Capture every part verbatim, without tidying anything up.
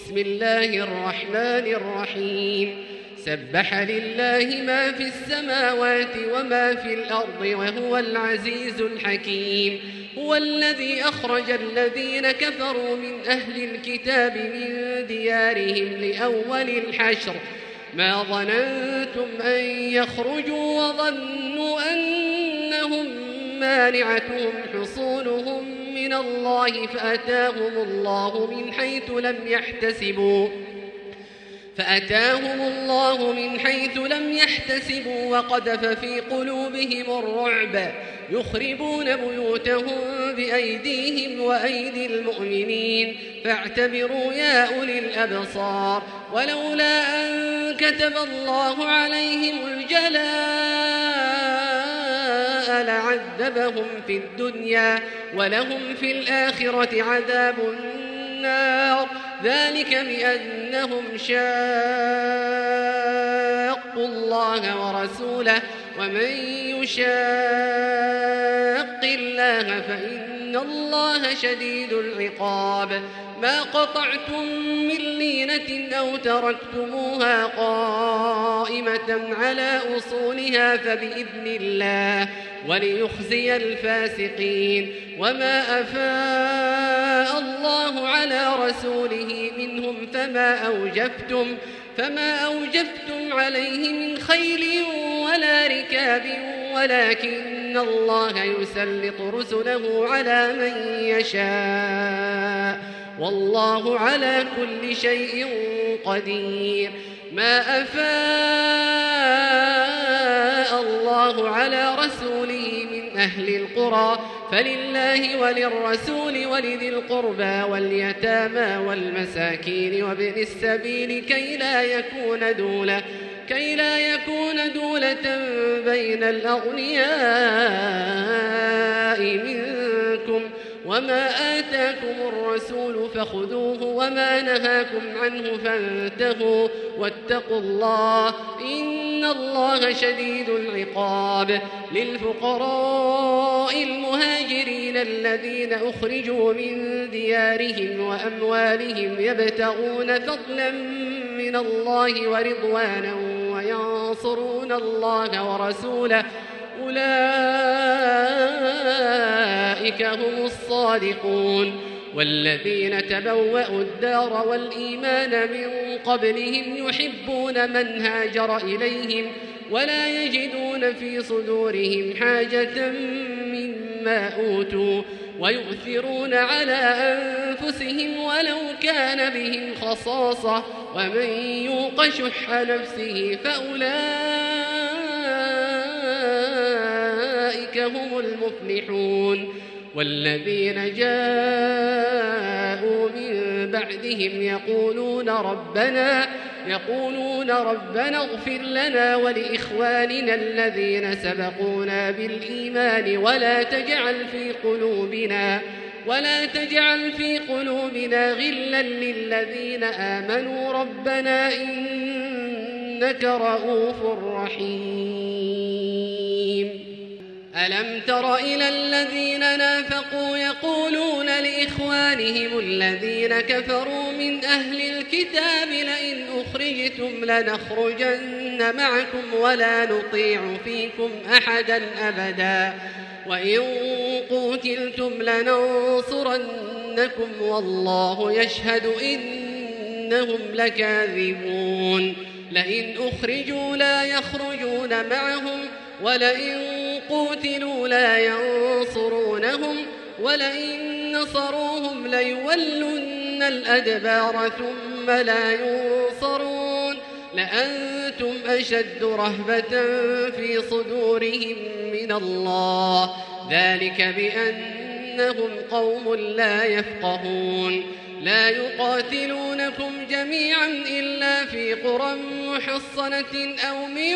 بسم الله الرحمن الرحيم سبح لله ما في السماوات وما في الأرض وهو العزيز الحكيم هو الذي أخرج الذين كفروا من أهل الكتاب من ديارهم لأول الحشر ما ظننتم أن يخرجوا وظنوا أنهم مانعتهم حصونهم من الله فأتاهم الله من حيث لم يحتسبوا فأتاهم الله من حيث لم يحتسبوا وقذف في قلوبهم الرعب يخربون بيوتهم بأيديهم وأيدي المؤمنين فاعتبروا يا أولي الأبصار ولولا أن كتب الله عليهم الجلاء لعذبهم في الدنيا ولهم في الآخرة عذاب النار ذلك بأنهم شاقوا الله ورسوله ومن يشاق الله فإن الله شديد العقاب ما قطعتم من لينة أو تركتموها قائمة على أصولها فبإذن الله وليخزي الفاسقين وما أفاء الله على رسوله منهم فما أوجفتم فما أوجفتم عليه من خيل ولا ركاب ولكن الله يسلط رسله على من يشاء والله على كل شيء قدير ما أفاء الله على رسوله من أهل القرى فلله وللرسول ولذي القربى واليتامى والمساكين وابن السبيل كي لا يكون دولة كي لا يكون دولة بين الأغنياء منكم وما آتاكم الرسول فخذوه وما نهاكم عنه فانتهوا واتقوا الله إن الله شديد العقاب للفقراء المهاجرين الذين أخرجوا من ديارهم وأموالهم يبتغون فضلا من الله ورضوانا وينصرون الله ورسوله أولئك هم الصادقون والذين تبوأوا الدار والإيمان من قبلهم يحبون من هاجر إليهم ولا يجدون في صدورهم حاجة مما أوتوا ويؤثرون على أنفسهم ولو كان بهم خصاصة ومن يوق شح نفسه فأولئك هم المفلحون والذين جاءوا من بعدهم يقولون ربنا يقولون ربنا اغفر لنا ولإخواننا الذين سبقونا بالإيمان ولا تجعل في قلوبنا ولا تجعل في قلوبنا غلا للذين آمنوا ربنا إنك رؤوف رحيم ألم تر إلى الذين نافقوا يقولون لإخوانهم الذين كفروا من أهل الكتاب لئن أخرجتم لنخرجن معكم ولا نطيع فيكم أحدا أبدا وإن قوتلتم لننصرنكم والله يشهد إنهم لكاذبون لئن أخرجوا لا يخرجون معهم ولئن قوتلوا لا ينصرونهم ولئن نصروهم ليولن الأدبار ثم لا ينصرون لأنتم أشد رهبة في صدورهم من الله ذلك بأنهم قوم لا يفقهون لا يقاتلونكم جميعا إلا في قرى محصنة أو من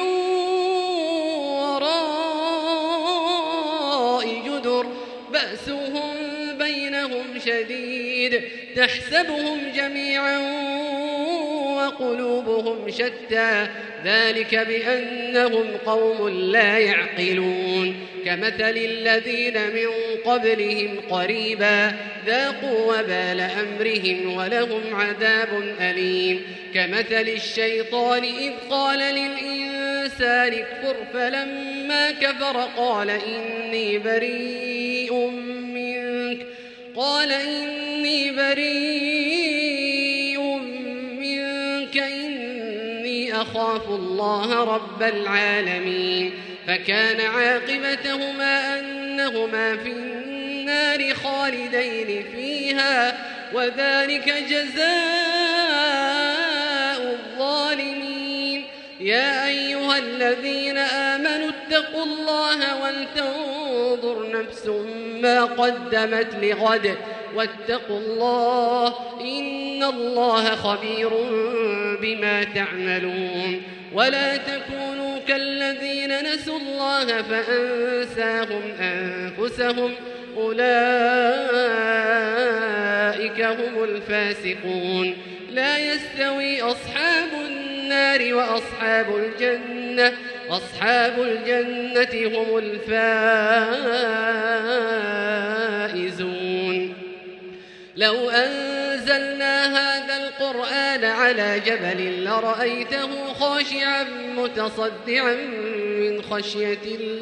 وراء جدر بأسهم بينهم شديد تحسبهم جميعا وقلوبهم شتى ذلك بأنهم قوم لا يعقلون كمثل الذين من قبلهم قريبا ذاقوا وبال أمرهم ولهم عذاب أليم كمثل الشيطان إذ قال للإنسان اكفر فلما كفر قال إني بريء منك قال إني بريء منك إني أخاف الله رب العالمين فكان عاقبتهما أنهما في النار خالدين فيها وذلك جزاء الظالمين يا أيها الذين آمنوا اتقوا الله ولتنظر نفس ما قدمت لغد واتقوا الله إن الله خبير بما تعملون ولا تكونوا كالذين نسوا الله فأنساهم أنفسهم أولئك هم الفاسقون لا يستوي أصحاب النار وأصحاب الجنة أصحاب الجنة هم الفائزون لو أنزلنا هذا القرآن على جبل لرأيته خاشعا متصدعا من خشية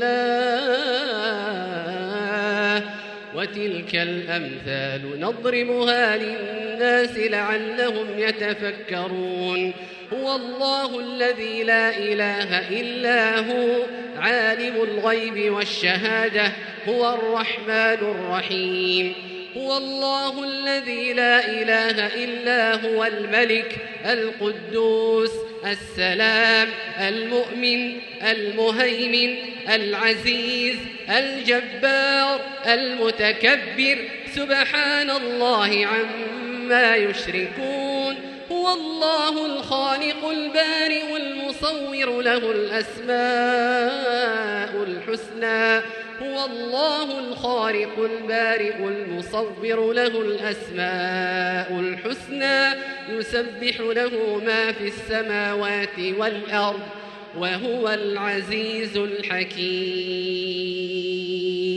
الله وتلك الأمثال نضربها للناس لعلهم يتفكرون هو الله الذي لا إله إلا هو عالم الغيب والشهادة هو الرحمن الرحيم هو الله الذي لا إله إلا هو الملك القدوس السلام المؤمن المهيمن العزيز الجبار المتكبر سبحان الله عما يشركون هو الله الخالق البارئ المصور له الأسماء الحسنى هو الله الخالق البارئ المصور له الأسماء الحسنى يسبح له ما في السماوات والأرض وهو العزيز الحكيم